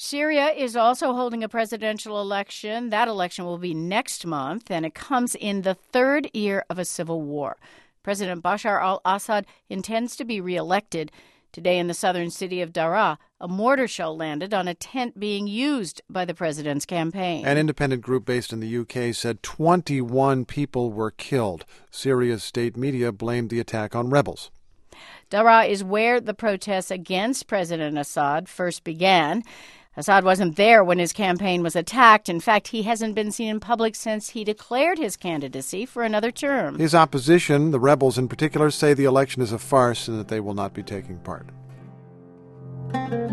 Syria is also holding a presidential election. That election will be next month, and it comes in the third year of a civil war. President Bashar al-Assad intends to be reelected. Today in the southern city of Daraa, a mortar shell landed on a tent being used by the president's campaign. An independent group based in the UK said 21 people were killed. Syria's state media blamed the attack on rebels. Daraa is where the protests against President Assad first began. Assad wasn't there when his campaign was attacked. In fact, he hasn't been seen in public since he declared his candidacy for another term. His opposition, the rebels in particular, say the election is a farce and that they will not be taking part.